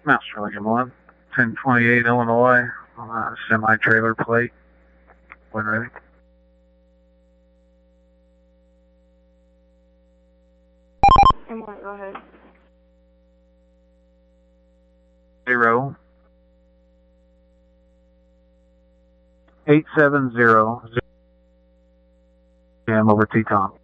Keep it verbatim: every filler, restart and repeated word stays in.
Mouse Religion one, ten twenty-eight Illinois, uh, semi-trailer plate. When ready. And what, go ahead. Zero. Eight seven zero. Jam over T-Tom.